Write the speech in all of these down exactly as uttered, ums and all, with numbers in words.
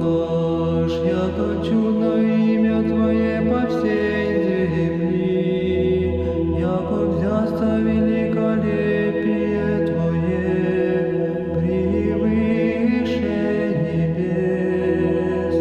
наш, яко чудно имя Твое по всей земли, яко взясться великолепие Твое превыше небес.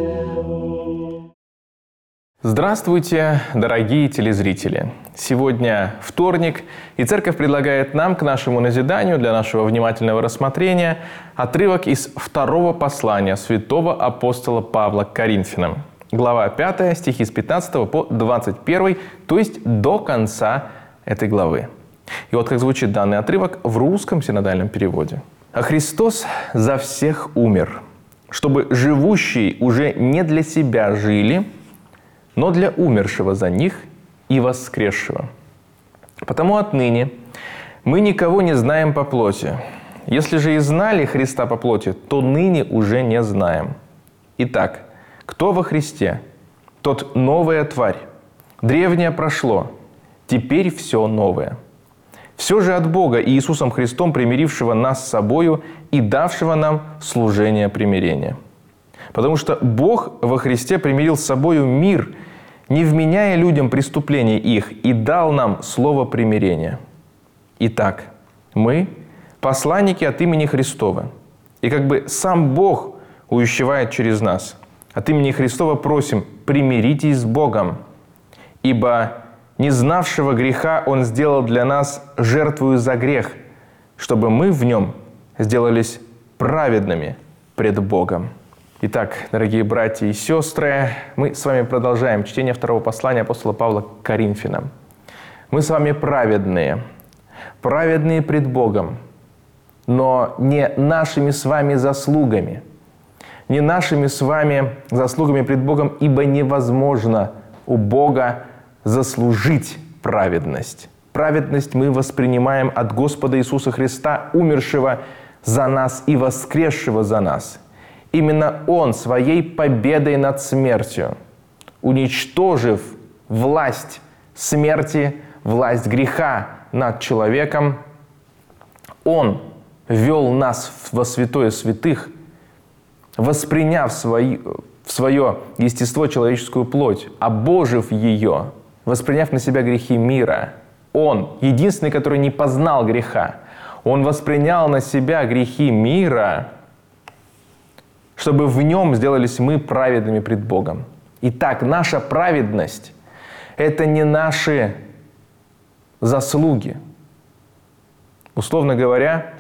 Здравствуйте, дорогие телезрители! Сегодня вторник, и Церковь предлагает нам к нашему назиданию, для нашего внимательного рассмотрения, отрывок из второго послания святого апостола Павла к Коринфянам. Глава пятая, стихи с пятнадцатого по двадцать первый, то есть до конца этой главы. И вот как звучит данный отрывок в русском синодальном переводе. «А Христос за всех умер, чтобы живущие уже не для себя жили, но для умершего за них и воскресшего. Потому отныне мы никого не знаем по плоти. Если же и знали Христа по плоти, то ныне уже не знаем. Итак, кто во Христе, тот новая тварь. Древнее прошло, теперь все новое. Все же от Бога и Иисусом Христом, примирившего нас с собою и давшего нам служение примирения. Потому что Бог во Христе примирил с собою мир, не вменяя людям преступлений их, и дал нам слово примирения. Итак, мы – посланники от имени Христова, и как бы сам Бог увещевает через нас. От имени Христова просим: примиритесь с Богом, ибо не знавшего греха Он сделал для нас жертвою за грех, чтобы мы в Нем сделались праведными пред Богом». Итак, дорогие братья и сестры, мы с вами продолжаем чтение второго послания апостола Павла к Коринфянам. Мы с вами праведные, праведные пред Богом, но не нашими с вами заслугами, не нашими с вами заслугами пред Богом, ибо невозможно у Бога заслужить праведность. Праведность мы воспринимаем от Господа Иисуса Христа, умершего за нас и воскресшего за нас. Именно Он своей победой над смертью, уничтожив власть смерти, власть греха над человеком, Он ввел нас во святое святых, восприняв свои, в свое естество человеческую плоть, обожив ее, восприняв на себя грехи мира. Он, единственный, который не познал греха, Он воспринял на себя грехи мира, чтобы в Нем сделались мы праведными пред Богом. Итак, наша праведность – это не наши заслуги. Условно говоря,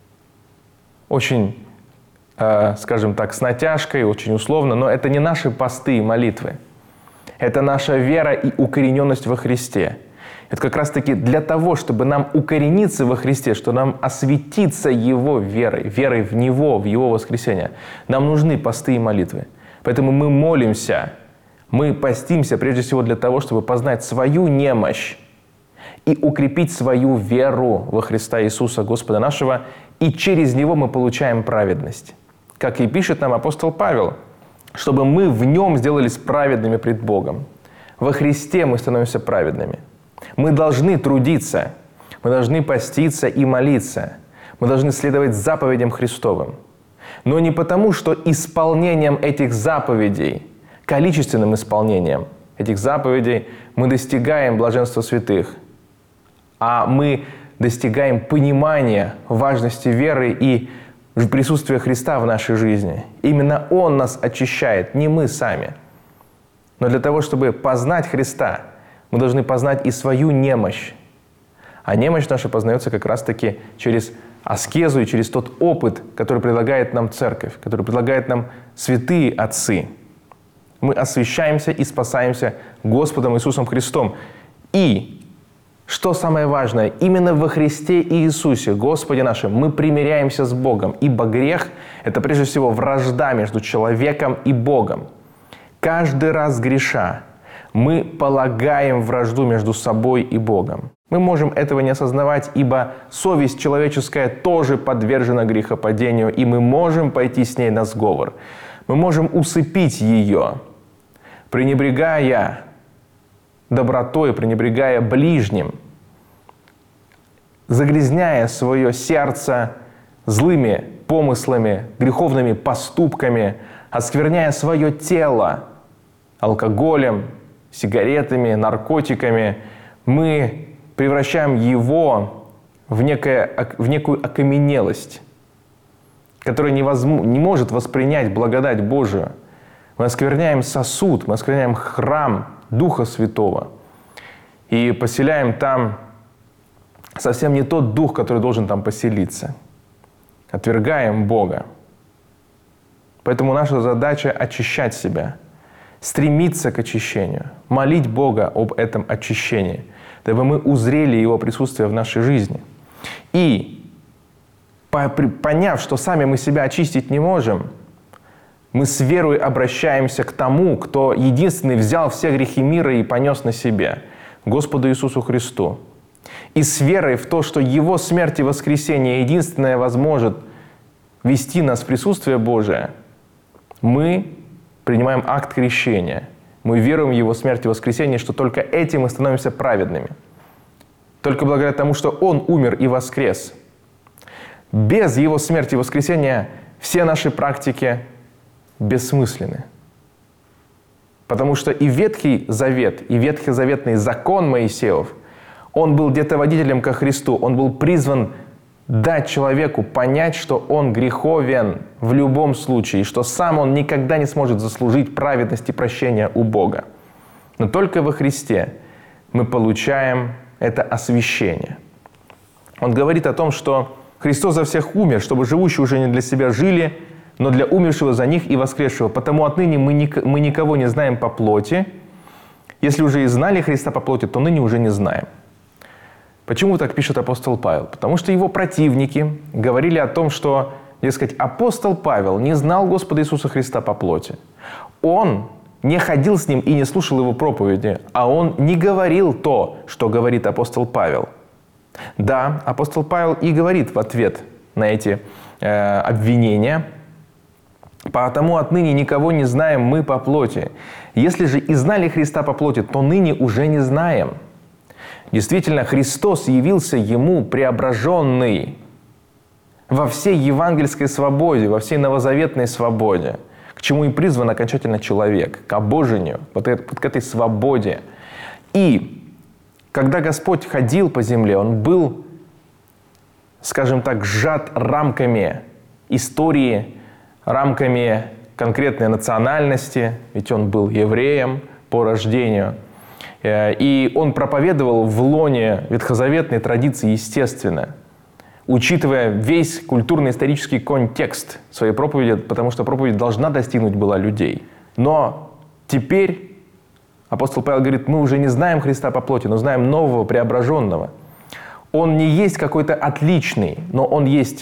очень, э, скажем так, с натяжкой, очень условно, но это не наши посты и молитвы. Это наша вера и укорененность во Христе. Это как раз-таки для того, чтобы нам укорениться во Христе, чтобы нам осветиться Его верой, верой в Него, в Его воскресение, нам нужны посты и молитвы. Поэтому мы молимся, мы постимся прежде всего для того, чтобы познать свою немощь и укрепить свою веру во Христа Иисуса, Господа нашего, и через Него мы получаем праведность. Как и пишет нам апостол Павел, чтобы мы в Нем сделались праведными пред Богом. Во Христе мы становимся праведными. Мы должны трудиться, мы должны поститься и молиться, мы должны следовать заповедям Христовым. Но не потому, что исполнением этих заповедей, количественным исполнением этих заповедей мы достигаем блаженства святых, а мы достигаем понимания важности веры и присутствия Христа в нашей жизни. Именно Он нас очищает, не мы сами. Но для того, чтобы познать Христа, мы должны познать и свою немощь. А немощь наша познается как раз-таки через аскезу и через тот опыт, который предлагает нам Церковь, который предлагает нам святые отцы. Мы освящаемся и спасаемся Господом Иисусом Христом. И, что самое важное, именно во Христе Иисусе, Господе нашем, мы примиряемся с Богом, ибо грех – это прежде всего вражда между человеком и Богом. Каждый раз греша, мы полагаем вражду между собой и Богом. Мы можем этого не осознавать, ибо совесть человеческая тоже подвержена грехопадению, и мы можем пойти с ней на сговор. Мы можем усыпить ее, пренебрегая добротой, пренебрегая ближним, загрязняя свое сердце злыми помыслами, греховными поступками, оскверняя свое тело алкоголем, сигаретами, наркотиками, мы превращаем его в, некое, в некую окаменелость, которая невозможно, не может воспринять благодать Божию. Мы оскверняем сосуд, мы оскверняем храм Духа Святого и поселяем там совсем не тот дух, который должен там поселиться. Отвергаем Бога. Поэтому наша задача — очищать себя, стремиться к очищению, молить Бога об этом очищении, дабы мы узрели Его присутствие в нашей жизни. И, поняв, что сами мы себя очистить не можем, мы с верой обращаемся к тому, кто единственный взял все грехи мира и понес на себе, Господу Иисусу Христу. И с верой в то, что Его смерть и воскресение единственное возможет вести нас в присутствие Божие, мы принимаем акт крещения. Мы веруем в Его смерть и воскресение, что только этим мы становимся праведными. Только благодаря тому, что Он умер и воскрес. Без Его смерти и воскресения все наши практики бессмысленны. Потому что и Ветхий Завет, и ветхозаветный закон Моисеев, он был где-то водителем ко Христу. Он был призван дать человеку понять, что он греховен в любом случае, и что сам он никогда не сможет заслужить праведность и прощения у Бога. Но только во Христе мы получаем это освящение. Он говорит о том, что Христос за всех умер, чтобы живущие уже не для себя жили, но для умершего за них и воскресшего. Потому отныне мы, ник- мы никого не знаем по плоти. Если уже и знали Христа по плоти, то ныне уже не знаем. Почему так пишет апостол Павел? Потому что его противники говорили о том, что, дескать, апостол Павел не знал Господа Иисуса Христа по плоти. Он не ходил с ним и не слушал его проповеди, а он не говорил то, что говорит апостол Павел. Да, апостол Павел и говорит в ответ на эти э, обвинения: «Потому отныне никого не знаем мы по плоти. Если же и знали Христа по плоти, то ныне уже не знаем». Действительно, Христос явился ему преображенный во всей евангельской свободе, во всей новозаветной свободе, к чему и призван окончательно человек, к обожению, вот, это, вот к этой свободе. И когда Господь ходил по земле, Он был, скажем так, сжат рамками истории, рамками конкретной национальности, ведь Он был евреем по рождению. И он проповедовал в лоне ветхозаветной традиции, естественно, учитывая весь культурно-исторический контекст своей проповеди, потому что проповедь должна достигнуть была людей. Но теперь апостол Павел говорит: мы уже не знаем Христа по плоти, но знаем нового, преображенного. Он не есть какой-то отличный, но он есть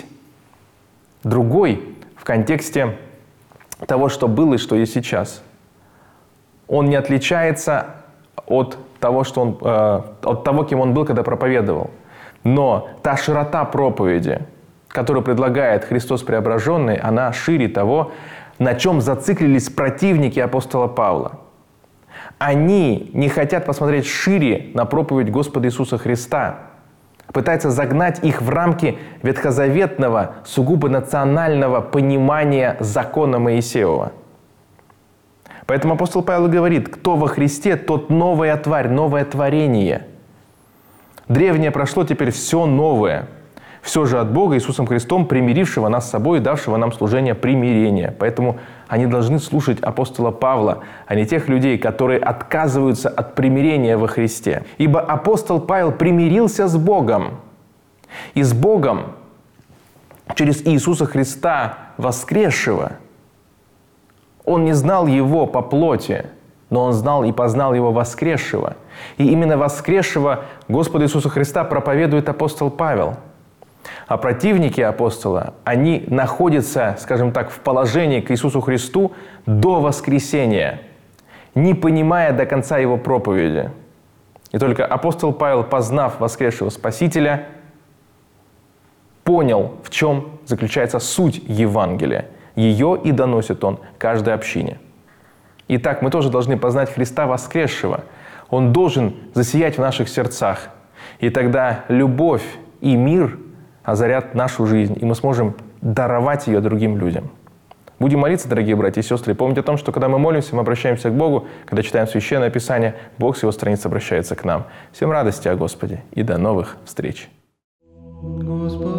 другой в контексте того, что было и что есть сейчас. Он не отличается от того, что он, э, от того, кем он был, когда проповедовал. Но та широта проповеди, которую предлагает Христос преображенный, она шире того, на чем зациклились противники апостола Павла. Они не хотят посмотреть шире на проповедь Господа Иисуса Христа, пытаются загнать их в рамки ветхозаветного, сугубо национального понимания закона Моисеева. Поэтому апостол Павел говорит: кто во Христе, тот новая тварь, новое творение. Древнее прошло, теперь все новое. Все же от Бога Иисусом Христом, примирившего нас с собой и давшего нам служение примирения. Поэтому они должны слушать апостола Павла, а не тех людей, которые отказываются от примирения во Христе. Ибо апостол Павел примирился с Богом. И с Богом через Иисуса Христа воскресшего. Он не знал Его по плоти, но он знал и познал Его воскресшего. И именно воскресшего Господа Иисуса Христа проповедует апостол Павел. А противники апостола, они находятся, скажем так, в положении к Иисусу Христу до воскресения, не понимая до конца Его проповеди. И только апостол Павел, познав воскресшего Спасителя, понял, в чем заключается суть Евангелия. Ее и доносит он каждой общине. Итак, мы тоже должны познать Христа воскресшего. Он должен засиять в наших сердцах. И тогда любовь и мир озарят нашу жизнь, и мы сможем даровать ее другим людям. Будем молиться, дорогие братья и сестры, и помнить о том, что когда мы молимся, мы обращаемся к Богу, когда читаем Священное Писание, Бог с Его страниц обращается к нам. Всем радости о Господе и до новых встреч! Господи.